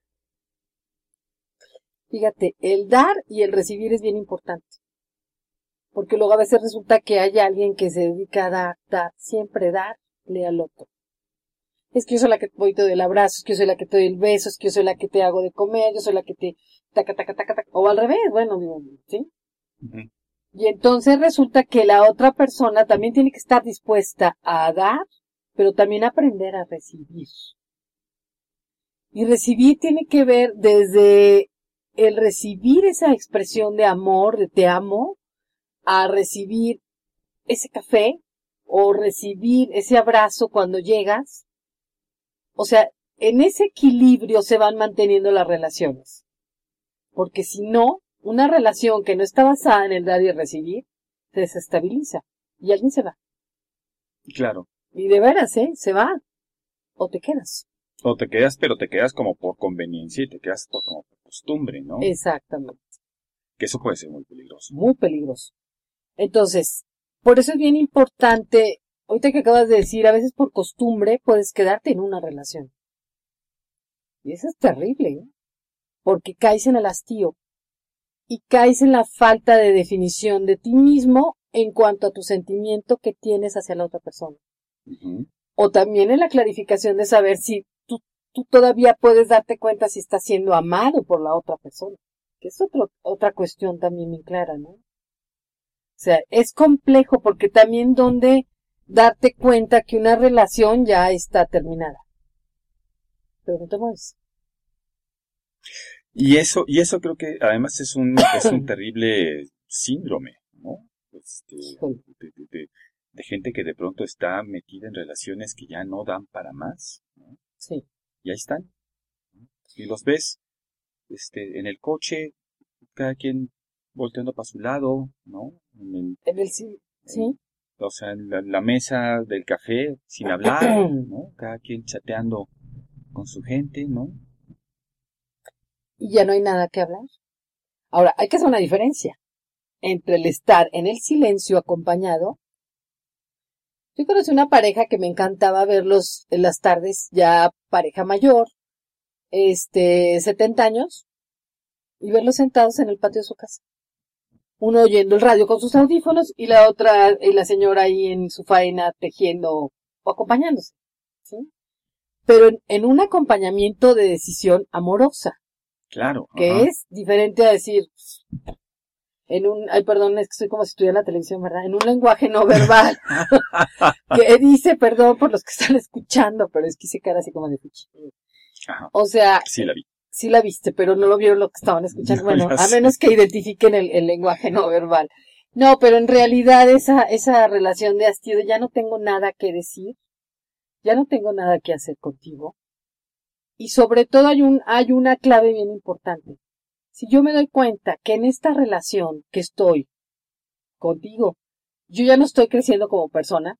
fíjate, el dar y el recibir es bien importante. Porque luego a veces resulta que hay alguien que se dedica a dar, siempre darle al otro. Es que yo soy la que te doy el abrazo, es que yo soy la que te doy el beso, es que yo soy la que te hago de comer, yo soy la que te taca, o al revés, bueno, digo, ¿sí? uh-huh. Y entonces resulta que la otra persona también tiene que estar dispuesta a dar, pero también aprender a recibir. Y recibir tiene que ver desde el recibir esa expresión de amor, de te amo, a recibir ese café o recibir ese abrazo cuando llegas. O sea, en ese equilibrio se van manteniendo las relaciones. Porque si no, una relación que no está basada en el dar y el recibir, se desestabiliza y alguien se va. Claro. Y de veras, se va. O te quedas. O te quedas, pero te quedas como por conveniencia y te quedas como por costumbre, ¿no? Exactamente. Que eso puede ser muy peligroso. Muy peligroso. Entonces, por eso es bien importante, ahorita que acabas de decir, a veces por costumbre puedes quedarte en una relación. Y eso es terrible, ¿eh? Porque caes en el hastío y caes en la falta de definición de ti mismo en cuanto a tu sentimiento que tienes hacia la otra persona. Uh-huh. O también en la clarificación de saber si tú todavía puedes darte cuenta si estás siendo amado por la otra persona. Que es otra cuestión también muy clara, ¿no? O sea, es complejo porque también donde darte cuenta que una relación ya está terminada. Pero no te mueves. Y eso creo que además es un terrible síndrome, ¿no? De gente que de pronto está metida en relaciones que ya no dan para más, ¿no? Sí. Y ahí están. Y los ves, en el coche, cada quien volteando para su lado, ¿no? Sí. O sea, en la mesa del café, sin hablar, ¿no? Cada quien chateando con su gente, ¿no? Y ya no hay nada que hablar. Ahora, hay que hacer una diferencia entre el estar en el silencio acompañado. Yo conocí una pareja que me encantaba verlos en las tardes, ya pareja mayor, 70 años, y verlos sentados en el patio de su casa. Uno oyendo el radio con sus audífonos y la otra, y la señora ahí en su faena tejiendo o acompañándose, ¿sí? Pero en un acompañamiento de decisión amorosa. Claro. Que ajá. es diferente a decir, perdón, es que soy como si estuviera en la televisión, ¿verdad? En un lenguaje no verbal, que dice, perdón por los que están escuchando, pero es que hice cara así como de fuchi. O sea, sí la vi. Sí la viste, pero no lo vieron lo que estaban escuchando. Bueno, a sé. menos que identifiquen el lenguaje no verbal. No, pero en realidad esa relación de hastío, ya no tengo nada que decir, ya no tengo nada que hacer contigo. Y sobre todo hay una clave bien importante. Si yo me doy cuenta que en esta relación que estoy contigo, yo ya no estoy creciendo como persona,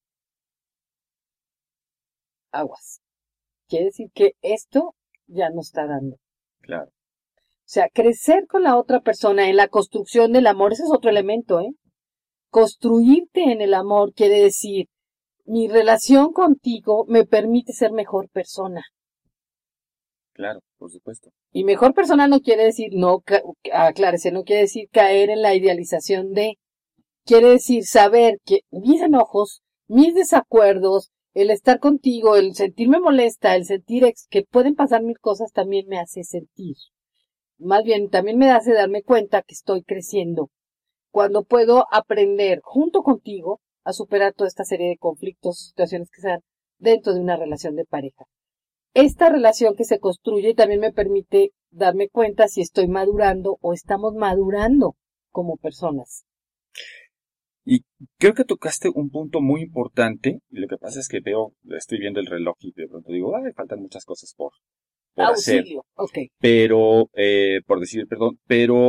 aguas. Quiere decir que esto ya no está dando. Claro. O sea, crecer con la otra persona en la construcción del amor, ese es otro elemento, ¿eh? Construirte en el amor quiere decir, mi relación contigo me permite ser mejor persona. Claro, por supuesto. Y mejor persona no quiere decir, aclárese, no quiere decir caer en la idealización de, quiere decir saber que mis enojos, mis desacuerdos, el estar contigo, el sentirme molesta, el sentir que pueden pasar mil cosas también me hace sentir. Más bien, también me hace darme cuenta que estoy creciendo. Cuando puedo aprender junto contigo a superar toda esta serie de conflictos, situaciones que sean dentro de una relación de pareja. Esta relación que se construye también me permite darme cuenta si estoy madurando o estamos madurando como personas. Y creo que tocaste un punto muy importante. Y lo que pasa es que estoy viendo el reloj y de pronto digo, faltan muchas cosas por Auxilio, hacer. ok. Pero, por decir, perdón, pero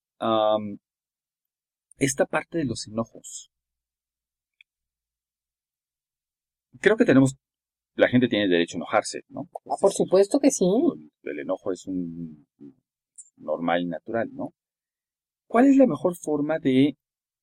esta parte de los enojos. Creo que la gente tiene derecho a enojarse, ¿no? Por supuesto que sí. El enojo es un normal y natural, ¿no? ¿Cuál es la mejor forma de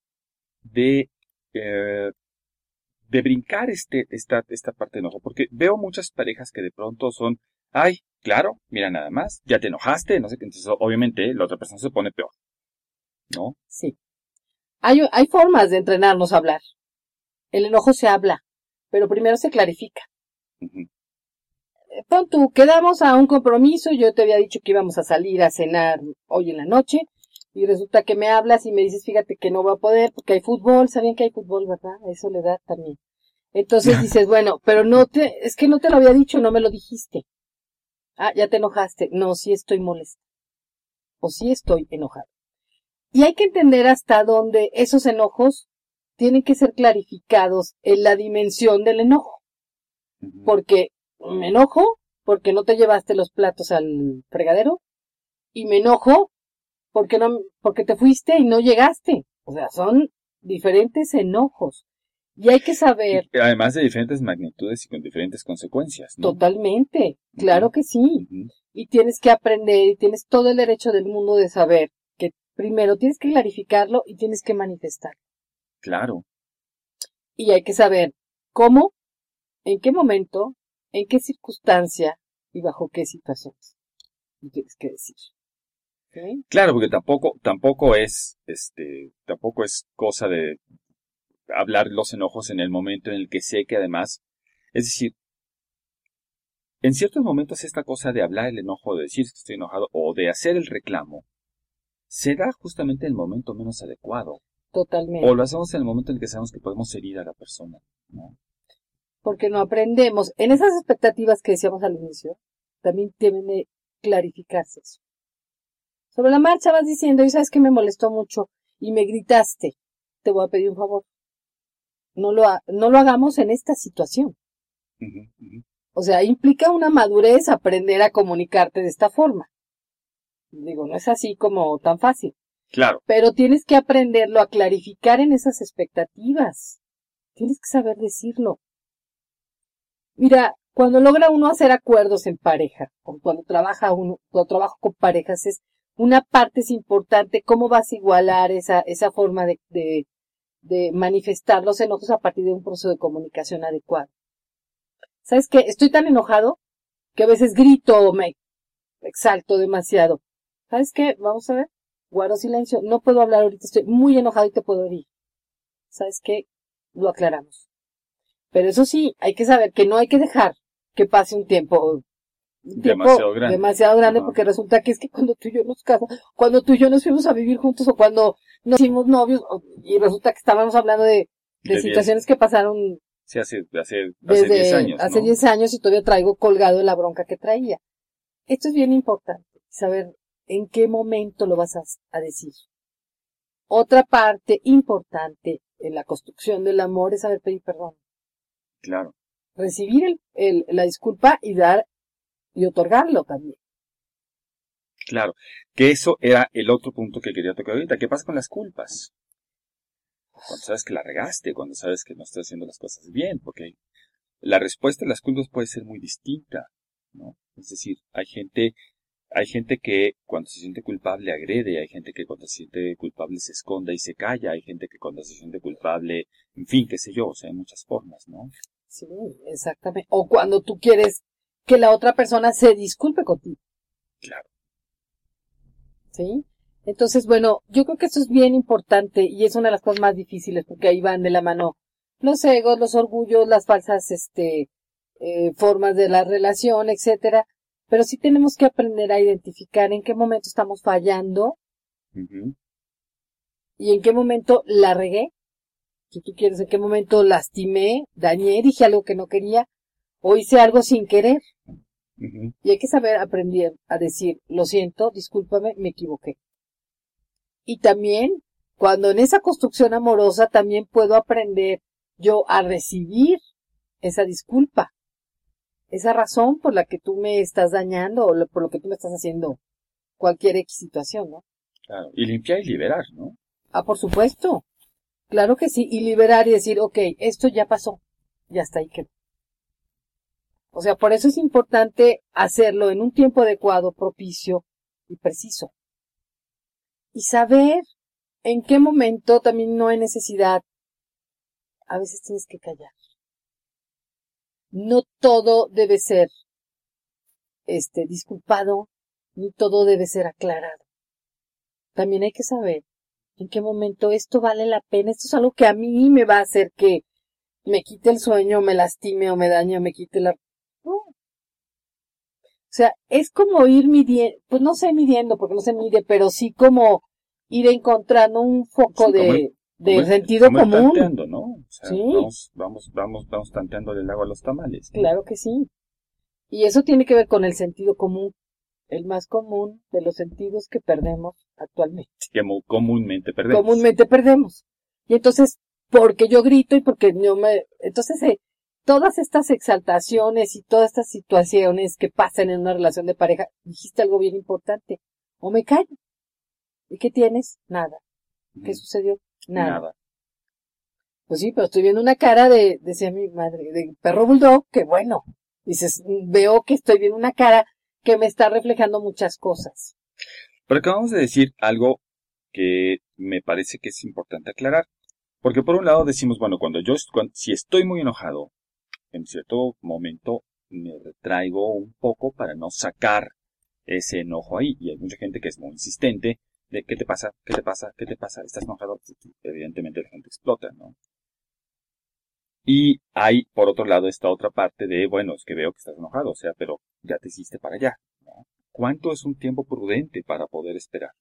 brincar esta parte de enojo? Porque veo muchas parejas que de pronto son, claro, mira nada más, ya te enojaste, no sé qué, entonces obviamente la otra persona se pone peor, ¿no? Sí. Hay formas de entrenarnos a hablar. El enojo se habla, pero primero se clarifica. Uh-huh. Pon tú, quedamos a un compromiso, yo te había dicho que íbamos a salir a cenar hoy en la noche, y resulta que me hablas y me dices, fíjate que no va a poder porque hay fútbol, ¿sabían que hay fútbol, verdad? Eso le da también. Entonces dices, bueno, pero es que no te lo había dicho, no me lo dijiste. Ya te enojaste. No, sí estoy molesta. O sí estoy enojado. Y hay que entender hasta dónde esos enojos tienen que ser clarificados en la dimensión del enojo. Uh-huh. Porque me enojo porque no te llevaste los platos al fregadero y me enojo porque te fuiste y no llegaste. O sea, son diferentes enojos. Y hay que saber. Y además de diferentes magnitudes y con diferentes consecuencias, ¿no? Totalmente, claro Uh-huh. que sí. Uh-huh. Y tienes que aprender y tienes todo el derecho del mundo de saber que primero tienes que clarificarlo y tienes que manifestarlo. Claro. Y hay que saber cómo, en qué momento, en qué circunstancia y bajo qué situaciones. Y tienes que decir. ¿Okay? Claro, porque tampoco es cosa de hablar los enojos en el momento en el que sé que además, es decir, en ciertos momentos esta cosa de hablar el enojo, de decir que estoy enojado o de hacer el reclamo, se da justamente en el momento menos adecuado. Totalmente. O lo hacemos en el momento en el que sabemos que podemos herir a la persona, ¿no? Porque no aprendemos. En esas expectativas que decíamos al inicio, también deben de clarificarse eso. Sobre la marcha vas diciendo, y sabes que me molestó mucho y me gritaste, te voy a pedir un favor. No lo hagamos en esta situación. Uh-huh, uh-huh. O sea, implica una madurez aprender a comunicarte de esta forma. Digo, no es así como tan fácil. Claro. Pero tienes que aprenderlo a clarificar en esas expectativas. Tienes que saber decirlo. Mira, cuando logra uno hacer acuerdos en pareja, o cuando trabajo con parejas, una parte es importante, cómo vas a igualar esa forma de manifestar los enojos a partir de un proceso de comunicación adecuado. ¿Sabes qué? Estoy tan enojado que a veces grito o me exalto demasiado. ¿Sabes qué? Vamos a ver. Guardo silencio. No puedo hablar ahorita. Estoy muy enojado y te puedo herir. ¿Sabes qué? Lo aclaramos. Pero eso sí, hay que saber que no hay que dejar que pase un tiempo demasiado grande. Uh-huh. Porque resulta que es que cuando tú y yo nos casamos, cuando tú y yo nos fuimos a vivir juntos o cuando nos hicimos novios y resulta que estábamos hablando de situaciones que pasaron sí, hace 10 años. Hace 10 años y todavía traigo colgado la bronca que traía. Esto es bien importante, saber en qué momento lo vas a decir. otra parte importante en la construcción del amor es saber pedir perdón. Claro. Recibir la disculpa y dar y otorgarlo también. Claro, que eso era el otro punto que quería tocar ahorita. ¿Qué pasa con las culpas? Cuando sabes que la regaste, cuando sabes que no estás haciendo las cosas bien, porque la respuesta a las culpas puede ser muy distinta, ¿no? Es decir, hay gente que cuando se siente culpable agrede, hay gente que cuando se siente culpable se esconda y se calla, hay gente que cuando se siente culpable, en fin, qué sé yo, o sea, hay muchas formas, ¿no? Sí, exactamente. O cuando tú quieres que la otra persona se disculpe contigo. Claro. ¿Sí? Entonces, bueno, yo creo que eso es bien importante y es una de las cosas más difíciles porque ahí van de la mano los egos, los orgullos, las falsas, formas de la relación, etcétera. Pero sí tenemos que aprender a identificar en qué momento estamos fallando Uh-huh. y en qué momento la regué. Si tú quieres, en qué momento lastimé, dañé, dije algo que no quería o hice algo sin querer. Uh-huh. Y hay que saber aprender a decir, lo siento, discúlpame, me equivoqué. Y también, cuando en esa construcción amorosa, también puedo aprender yo a recibir esa disculpa, esa razón por la que tú me estás dañando o por lo que tú me estás haciendo cualquier X situación, ¿no? Claro. Y limpiar y liberar, ¿no? Ah, por supuesto. Claro que sí. Y liberar y decir, ok, esto ya pasó. Ya está ahí quedó. O sea, por eso es importante hacerlo en un tiempo adecuado, propicio y preciso. Y saber en qué momento también no hay necesidad. A veces tienes que callar. No todo debe ser, disculpado, ni todo debe ser aclarado. También hay que saber en qué momento esto vale la pena. Esto es algo que a mí me va a hacer que me quite el sueño, me lastime o me dañe o me quite la... No. O sea, es como ir midiendo, pues no sé midiendo porque no se mide, pero sí como ir encontrando un foco Sí, de sentido como ir común. tanteando, ¿no? O sea, Sí. vamos tanteando del agua a los tamales, ¿no? Claro que sí. Y eso tiene que ver con el sentido común, el más común de los sentidos que perdemos actualmente. Que comúnmente perdemos. Comúnmente perdemos. Y entonces, porque yo grito y porque yo me... Entonces, todas estas exaltaciones y todas estas situaciones que pasan en una relación de pareja, dijiste algo bien importante. O me callo. ¿Y qué tienes? Nada. ¿Qué sucedió? Nada. Pues sí, pero estoy viendo una cara decía mi madre, de perro bulldog, que bueno. Dices, veo que estoy viendo una cara que me está reflejando muchas cosas. Pero acabamos de decir algo que me parece que es importante aclarar. Porque por un lado decimos, bueno, si estoy muy enojado, en cierto momento me retraigo un poco para no sacar ese enojo ahí. Y hay mucha gente que es muy insistente de ¿qué te pasa? ¿Qué te pasa? ¿Qué te pasa? ¿Estás enojado? Evidentemente la gente explota, ¿no? Y hay, por otro lado, esta otra parte de, bueno, es que veo que estás enojado, o sea, pero ya te hiciste para allá, ¿no? ¿Cuánto es un tiempo prudente para poder esperar?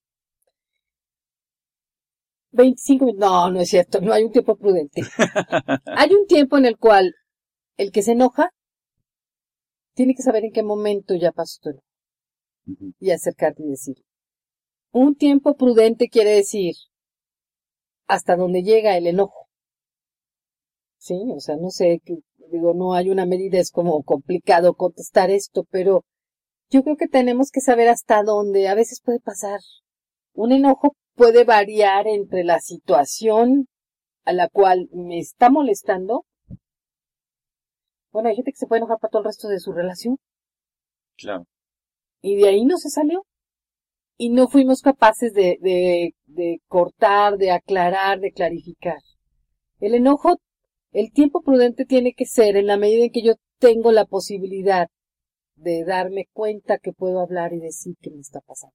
25 minutos. No, no es cierto, no hay un tiempo prudente. Hay un tiempo en el cual el que se enoja tiene que saber en qué momento ya pasó tu enojo. Uh-huh. Y acercarte y decir. Un tiempo prudente quiere decir hasta donde llega el enojo. Sí, o sea, no sé, digo, no hay una medida, es como complicado contestar esto, pero yo creo que tenemos que saber hasta dónde a veces puede pasar. Un enojo puede variar entre la situación a la cual me está molestando. Bueno, hay gente que se puede enojar para todo el resto de su relación. Claro. Y de ahí no se salió. Y no fuimos capaces de cortar, de aclarar, de clarificar. El enojo, el tiempo prudente tiene que ser en la medida en que yo tengo la posibilidad de darme cuenta que puedo hablar y decir qué me está pasando.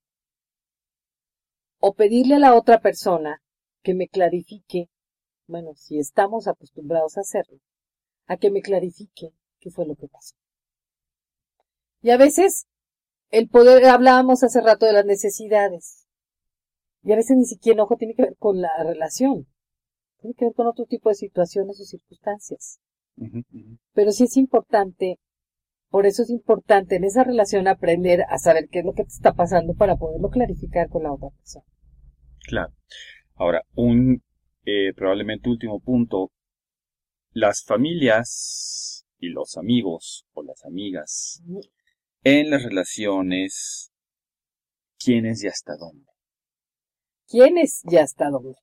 O pedirle a la otra persona que me clarifique, bueno, si estamos acostumbrados a hacerlo, a que me clarifique qué fue lo que pasó. Y a veces, hablábamos hace rato de las necesidades. Y a veces ni siquiera enojo tiene que ver con la relación. Tiene que ver con otro tipo de situaciones o circunstancias. Uh-huh, uh-huh. Pero sí es importante, por eso es importante en esa relación aprender a saber qué es lo que te está pasando para poderlo clarificar con la otra persona. Claro. Ahora, probablemente último punto, las familias y los amigos o las amigas en las relaciones, ¿quién es y hasta dónde? ¿Quién es y hasta dónde?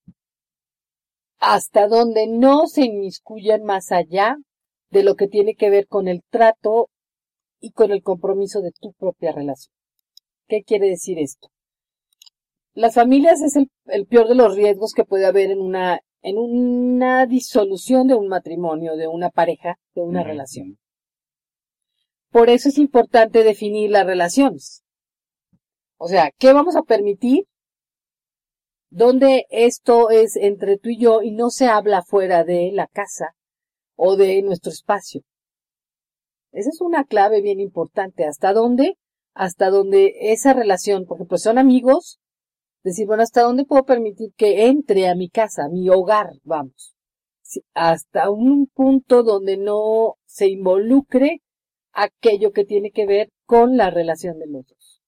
Hasta donde no se inmiscuyan más allá de lo que tiene que ver con el trato y con el compromiso de tu propia relación. ¿Qué quiere decir esto? Las familias es el peor de los riesgos que puede haber en una disolución de un matrimonio, de una pareja, de una relación. Por eso es importante definir las relaciones. O sea, ¿qué vamos a permitir? Donde esto es entre tú y yo y no se habla fuera de la casa o de nuestro espacio. Esa es una clave bien importante. ¿Hasta dónde? Hasta donde esa relación, por ejemplo, son amigos, decir, bueno, ¿hasta dónde puedo permitir que entre a mi casa, a mi hogar, vamos? Sí, hasta un punto donde no se involucre aquello que tiene que ver con la relación de los dos.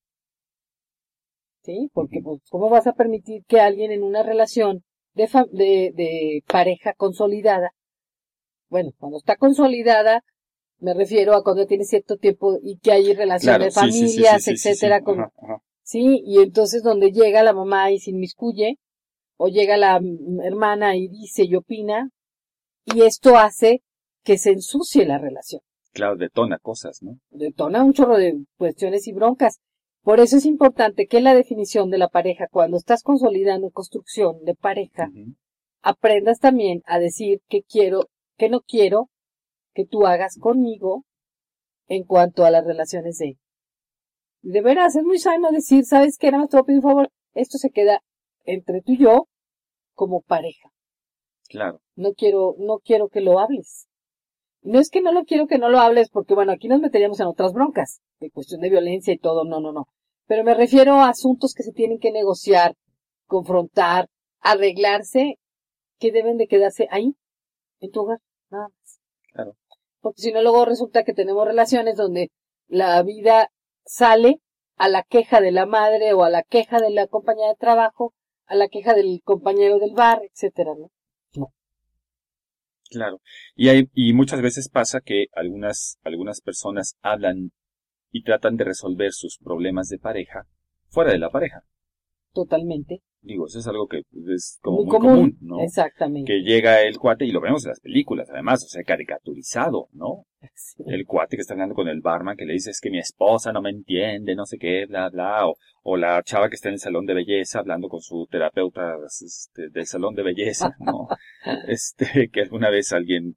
¿Sí? Porque, pues, ¿cómo vas a permitir que alguien en una relación de pareja consolidada, bueno, cuando está consolidada, me refiero a cuando tiene cierto tiempo y que hay relación de familias, etcétera, sí, y entonces donde llega la mamá y se inmiscuye, o llega la hermana y dice y opina, y esto hace que se ensucie la relación. Claro, detona cosas, ¿no? Detona un chorro de cuestiones y broncas. Por eso es importante que la definición de la pareja, cuando estás consolidando construcción de pareja, aprendas también a decir qué quiero, qué no quiero que tú hagas conmigo en cuanto a las relaciones de veras, es muy sano decir, ¿sabes qué? Nada más te voy a pedir un favor, esto se queda entre tú y yo como pareja. Claro. No quiero que lo hables. No es que no lo quiero que no lo hables, porque bueno, aquí nos meteríamos en otras broncas, de cuestión de violencia y todo, no. Pero me refiero a asuntos que se tienen que negociar, confrontar, arreglarse, que deben de quedarse ahí, en tu hogar, nada más. Claro. Porque si no, luego resulta que tenemos relaciones donde la vida sale a la queja de la madre o a la queja de la compañera de trabajo, a la queja del compañero del bar, etcétera, ¿no? No. Claro. Y muchas veces pasa que algunas personas hablan y tratan de resolver sus problemas de pareja fuera de la pareja. Totalmente. Digo, eso es algo que es como muy común, ¿no? Exactamente. Que llega el cuate, y lo vemos en las películas, además, o sea, caricaturizado, ¿no? Sí. El cuate que está hablando con el barman que le dice, es que mi esposa no me entiende, no sé qué, bla, bla, o la chava que está en el salón de belleza hablando con su terapeuta del salón de belleza, ¿no? Que alguna vez alguien,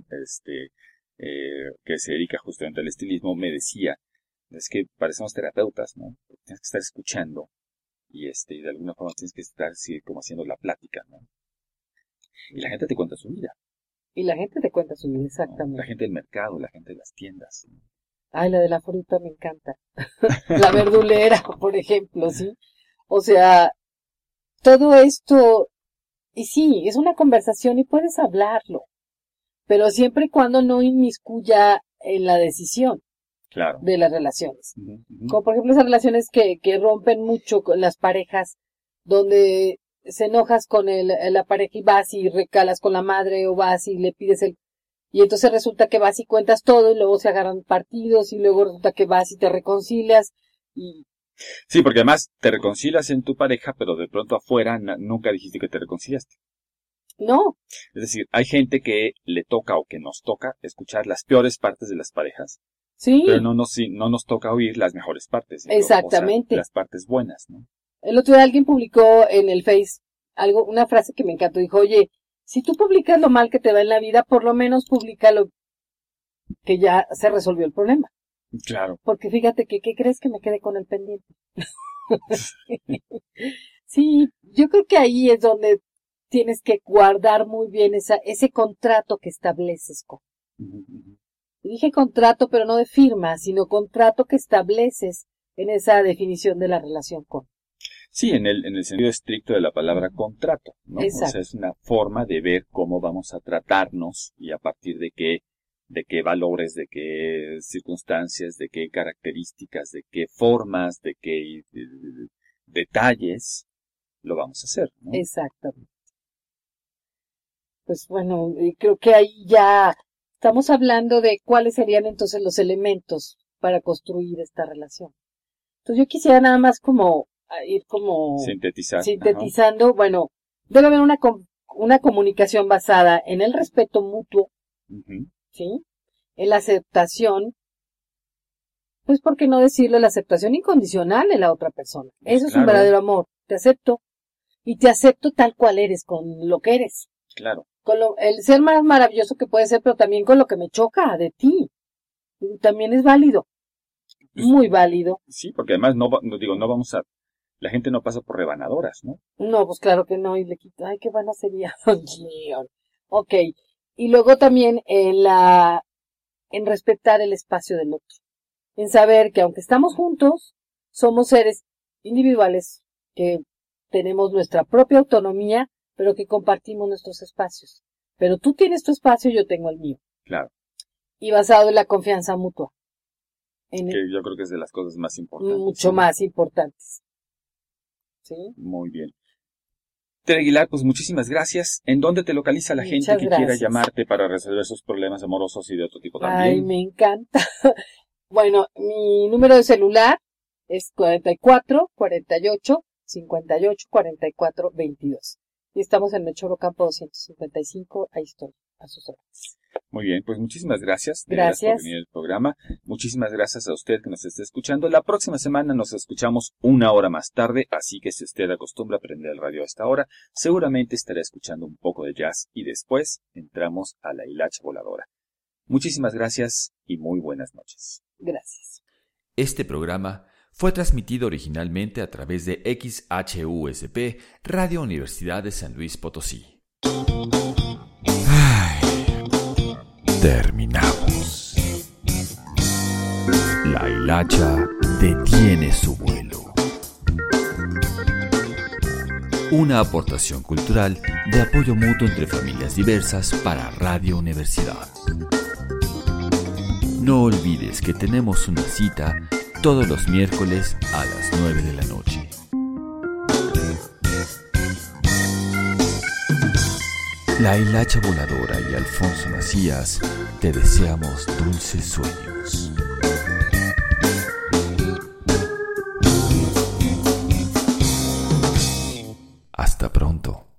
que se dedica justamente al estilismo me decía, es que parecemos terapeutas, ¿no? Tienes que estar escuchando. Y de alguna forma tienes que estar así como haciendo la plática, ¿no? Y la gente te cuenta su vida. Y la gente te cuenta su vida, exactamente. ¿No? La gente del mercado, la gente de las tiendas. ¿No? Ay, la de la fruta me encanta. La verdulera, por ejemplo, ¿sí? O sea, todo esto, y sí, es una conversación y puedes hablarlo, pero siempre y cuando no inmiscuya en la decisión. Claro. De las relaciones. Como por ejemplo esas relaciones que rompen mucho con las parejas, donde se enojas con la pareja y vas y recalas con la madre o vas y le pides y entonces resulta que vas y cuentas todo y luego se agarran partidos y luego resulta que vas y te reconcilias y... Sí, porque además te reconcilias en tu pareja, pero de pronto afuera nunca dijiste que te reconciliaste. No. Es decir, hay gente que le toca o que nos toca escuchar las peores partes de las parejas. Sí. Pero no nos toca oír las mejores partes. Exactamente. O sea, las partes buenas, ¿no? El otro día alguien publicó en el Face una frase que me encantó. Dijo, oye, si tú publicas lo mal que te va en la vida, por lo menos publica lo que ya se resolvió el problema. Claro. Porque fíjate que, ¿qué crees que me quedé con el pendiente? Sí, yo creo que ahí es donde tienes que guardar muy bien ese contrato que estableces con. Dije contrato, pero no de firma, sino contrato que estableces en esa definición de la relación con. Sí, en el sentido estricto de la palabra contrato, ¿no? Exacto. O sea, es una forma de ver cómo vamos a tratarnos y a partir de qué valores, de qué circunstancias, de qué características, de qué formas, de qué detalles lo vamos a hacer, ¿no? Exactamente. Pues bueno, creo que ahí ya estamos hablando de cuáles serían entonces los elementos para construir esta relación. Entonces yo quisiera nada más como ir como sintetizando. Ajá. Bueno, debe haber una comunicación basada en el respeto mutuo, uh-huh. ¿Sí? En la aceptación, pues ¿por qué no decirlo? La aceptación incondicional de la otra persona. Eso es un verdadero amor. Te acepto y te acepto tal cual eres, con lo que eres. Claro. Con el ser más maravilloso que puede ser, pero también con lo que me choca de ti. También es válido. Muy válido. Sí, porque además no vamos a... La gente no pasa por rebanadoras, ¿no? No, pues claro que no, y le quito, ay, qué buena sería. Ok, y luego también en respetar el espacio del otro. En saber que aunque estamos juntos, somos seres individuales que tenemos nuestra propia autonomía, pero que compartimos nuestros espacios. Pero tú tienes tu espacio y yo tengo el mío. Claro. Y basado en la confianza mutua. Yo creo que es de las cosas más importantes. Mucho más importantes. ¿Sí? Muy bien. Tere Aguilar, pues muchísimas gracias. ¿En dónde te localiza la gente que quiera llamarte para resolver sus problemas amorosos y de otro tipo también? Ay, me encanta. Bueno, mi número de celular es 44 48 58 44 22. Y estamos en Melchor Ocampo 255, ahí estoy, a sus órdenes. Muy bien, pues muchísimas gracias. Gracias por venir al programa. Muchísimas gracias a usted que nos esté escuchando. La próxima semana nos escuchamos 1 hora más tarde, así que si usted acostumbra a prender el radio a esta hora, seguramente estará escuchando un poco de jazz y después entramos a la hilacha voladora. Muchísimas gracias y muy buenas noches. Gracias. Este programa fue transmitido originalmente a través de XHUSP, Radio Universidad de San Luis Potosí. Terminamos. La hilacha detiene su vuelo. Una aportación cultural de apoyo mutuo entre familias diversas para Radio Universidad. No olvides que tenemos una cita todos los miércoles a las 9 de la noche. La hilacha voladora y Alfonso Macías te deseamos dulces sueños.